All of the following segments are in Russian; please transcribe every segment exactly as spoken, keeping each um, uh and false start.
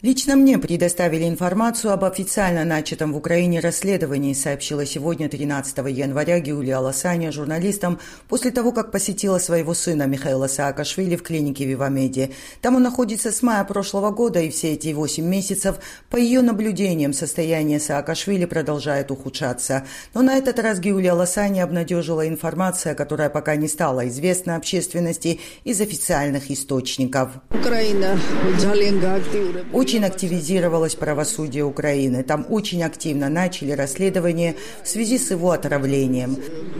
Лично мне предоставили информацию об официально начатом в Украине расследовании, сообщила сегодня, тринадцатого января, Гиулия Аласания журналистам после того, как посетила своего сына Михаила Саакашвили в клинике Вивамеди. Там он находится с мая прошлого года, и все эти восемь месяцев, по ее наблюдениям, состояние Саакашвили продолжает ухудшаться. Но на этот раз Гиулия Аласания обнадежила информация, которая пока не стала известна общественности из официальных источников. Украина очень активизировалось правосудие Украины. Там очень активно начали расследование в связи с его отравлением.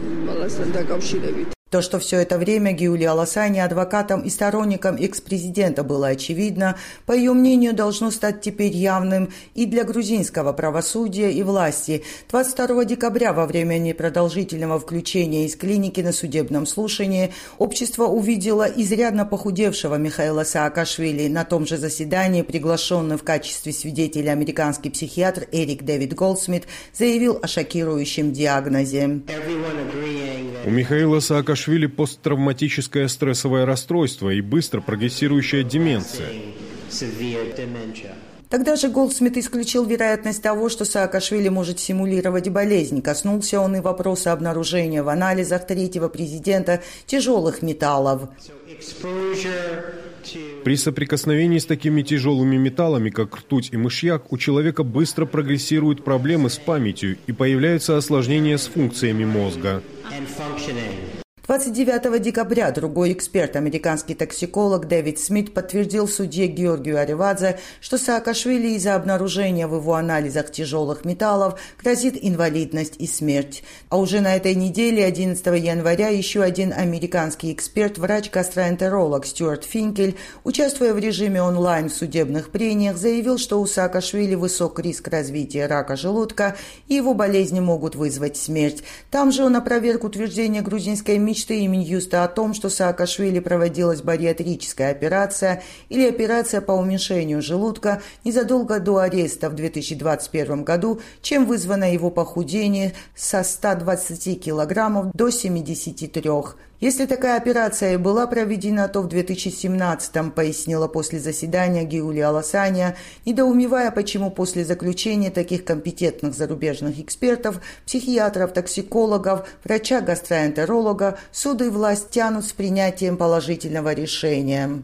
То, что все это время Гиулия Аласания адвокатом и сторонником экс-президента было очевидно, по ее мнению, должно стать теперь явным и для грузинского правосудия и власти. двадцать второго декабря во время непродолжительного включения из клиники на судебном слушании общество увидело изрядно похудевшего Михаила Саакашвили. На том же заседании приглашенный в качестве свидетеля американский психиатр Эрик Дэвид Голдсмит заявил о шокирующем диагнозе. У Михаила Саакашвили посттравматическое стрессовое расстройство и быстро прогрессирующая деменция. Тогда же Голдсмит исключил вероятность того, что Саакашвили может симулировать болезнь. Коснулся он и вопроса обнаружения в анализах третьего президента тяжелых металлов. При соприкосновении с такими тяжелыми металлами, как ртуть и мышьяк, у человека быстро прогрессируют проблемы с памятью и появляются осложнения с функциями мозга. двадцать девятого декабря другой эксперт, американский токсиколог Дэвид Смит, подтвердил в суде Георгию Аривадзе, что Саакашвили из-за обнаружения в его анализах тяжелых металлов грозит инвалидность и смерть. А уже на этой неделе, одиннадцатого января, еще один американский эксперт, врач-гастроэнтеролог Стюарт Финкель, участвуя в режиме онлайн в судебных прениях, заявил, что у Саакашвили высок риск развития рака желудка и его болезни могут вызвать смерть. Там же он опроверг утверждение грузинской мечты и Минюста о том, что Саакашвили проводилась бариатрическая операция или операция по уменьшению желудка незадолго до ареста в две тысячи двадцать первом году, чем вызвано его похудение со ста двадцати килограммов до семидесяти трёх. Если такая операция и была проведена, то в две тысячи семнадцатом, пояснила после заседания Гиулия Аласания, недоумевая, почему после заключения таких компетентных зарубежных экспертов, психиатров, токсикологов, врача-гастроэнтеролога, суд и власть тянут с принятием положительного решения.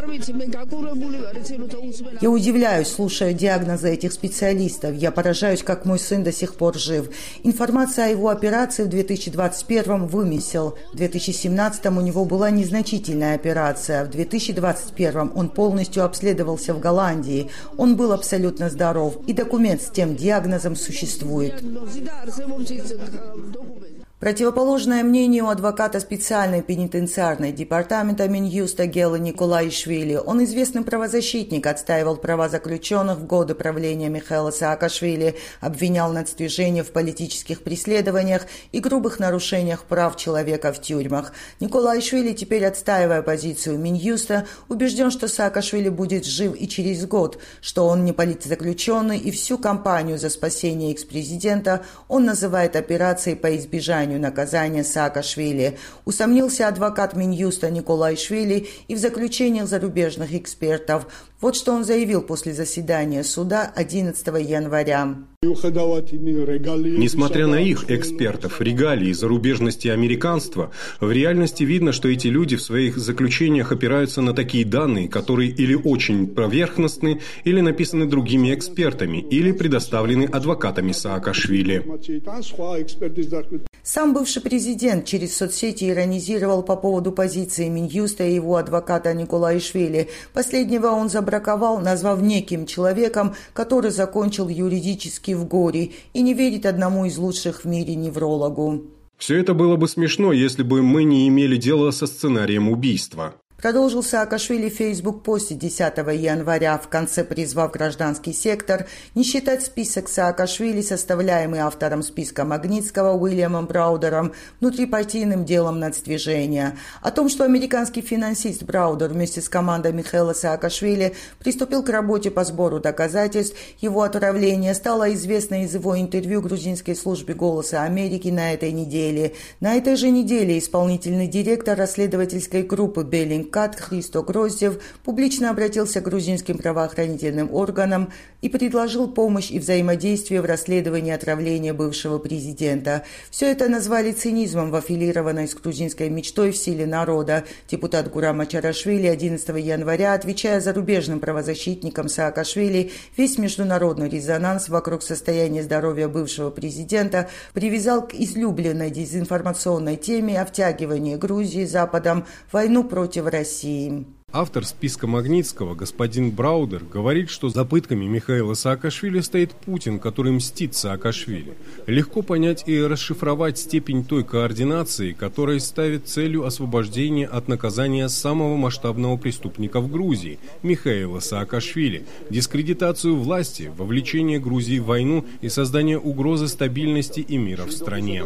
Я удивляюсь, слушая диагнозы этих специалистов. Я поражаюсь, как мой сын до сих пор жив. Информация о его операции в две тысячи двадцать первом вымысел. В две тысячи семнадцатом у него была незначительная операция. В две тысячи двадцать первом он полностью обследовался в Голландии. Он был абсолютно здоров. И документ с тем диагнозом существует. Противоположное мнение у адвоката специальной пенитенциарной департамента Минюста Гела Николаишвили. Он известный правозащитник, отстаивал права заключенных в годы правления Михаила Саакашвили, обвинял нацдвижение в политических преследованиях и грубых нарушениях прав человека в тюрьмах. Николаишвили, теперь отстаивая позицию Минюста, убежден, что Саакашвили будет жив и через год, что он не политзаключенный, и всю кампанию за спасение экс-президента он называет операцией по избежанию наказания Саакашвили. Усомнился адвокат Минюста Николаишвили и в заключениях зарубежных экспертов. Вот что он заявил после заседания суда одиннадцатого января. Несмотря на их, экспертов, регалии, зарубежности и американства, в реальности видно, что эти люди в своих заключениях опираются на такие данные, которые или очень поверхностны, или написаны другими экспертами, или предоставлены адвокатами Саакашвили. Сам бывший президент через соцсети иронизировал по поводу позиции Минюста и его адвоката Николаишвили. Последнего он забраковал, назвав неким человеком, который закончил юридически в горе и не верит одному из лучших в мире неврологу. Все это было бы смешно, если бы мы не имели дела со сценарием убийства. Продолжил Саакашвили в фейсбук-посте десятого января, в конце призвав гражданский сектор не считать список Саакашвили, составляемый автором списка Магнитского Уильямом Браудером, внутрипартийным делом нацдвижения. О том, что американский финансист Браудер вместе с командой Михаила Саакашвили приступил к работе по сбору доказательств его отравления, стало известно из его интервью грузинской службе «Голоса Америки» на этой неделе. На этой же неделе исполнительный директор расследовательской группы Беллинг МКАД Христо Гроздев публично обратился к грузинским правоохранительным органам и предложил помощь и взаимодействие в расследовании отравления бывшего президента. Все это назвали цинизмом в аффилированной с грузинской мечтой в силе народа. Депутат Гурам Ачарашвили одиннадцатого января, отвечая зарубежным правозащитникам Саакашвили, весь международный резонанс вокруг состояния здоровья бывшего президента привязал к излюбленной дезинформационной теме о втягивании Грузии Западом в войну против России. Автор списка Магнитского, господин Браудер, говорит, что за пытками Михаила Саакашвили стоит Путин, который мстит Саакашвили. Легко понять и расшифровать степень той координации, которая ставит целью освобождения от наказания самого масштабного преступника в Грузии – Михаила Саакашвили, дискредитацию власти, вовлечение Грузии в войну и создание угрозы стабильности и мира в стране.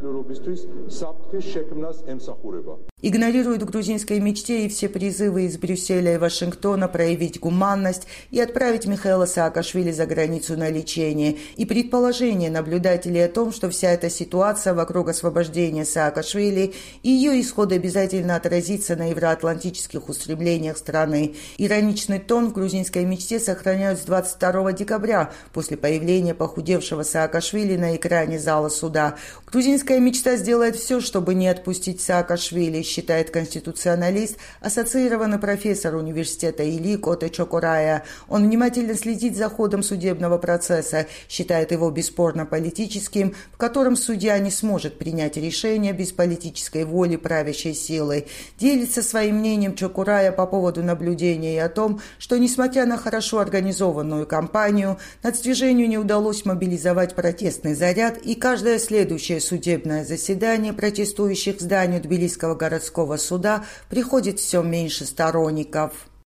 Игнорируют в грузинской мечте и все призывы из Брюсселя и Вашингтона проявить гуманность и отправить Михаила Саакашвили за границу на лечение, и предположение наблюдателей о том, что вся эта ситуация вокруг освобождения Саакашвили и ее исход обязательно отразится на евроатлантических устремлениях страны. Ироничный тон в грузинской мечте сохраняют с двадцать второго декабря, после появления похудевшего Саакашвили на экране зала суда. Грузинская мечта сделает все, чтобы не отпустить Саакашвили, считает конституционалист, ассоциированный профессор университета ИЛИ Коте Чокурая. Он внимательно следит за ходом судебного процесса, считает его бесспорно политическим, в котором судья не сможет принять решение без политической воли правящей силы. Делится своим мнением Чокурая по поводу наблюдения и о том, что, несмотря на хорошо организованную кампанию, нацдвижению не удалось мобилизовать протестный заряд, и каждое следующее судебное заседание протестующих к зданию Тбилисского городского суда приходит все меньше сторонников.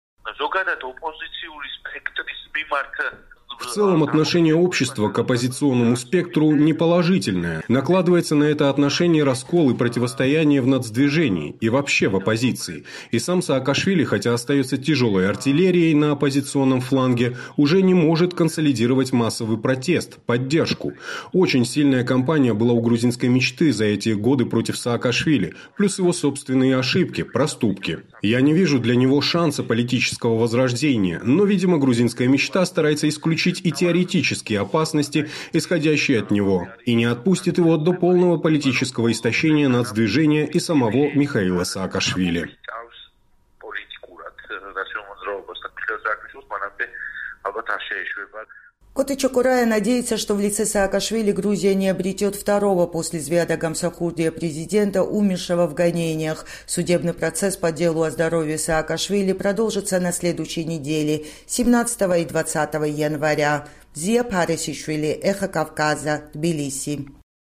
В целом отношение общества к оппозиционному спектру неположительное. Накладывается на это отношение раскол и противостояние в нацдвижении и вообще в оппозиции. И сам Саакашвили, хотя остается тяжелой артиллерией на оппозиционном фланге, уже не может консолидировать массовый протест, поддержку. Очень сильная кампания была у грузинской мечты за эти годы против Саакашвили, плюс его собственные ошибки, проступки. Я не вижу для него шанса политического возрождения, но, видимо, грузинская мечта старается исключить и теоретические опасности, исходящие от него, и не отпустит его до полного политического истощения нацдвижения и самого Михаила Саакашвили. Коте Чокурая надеется, что в лице Саакашвили Грузия не обретет второго после Звиада Гамсахурдия президента, умершего в гонениях. Судебный процесс по делу о здоровье Саакашвили продолжится на следующей неделе, семнадцатого и двадцатого января. Зия Парисишвили, Эхо Кавказа, Тбилиси.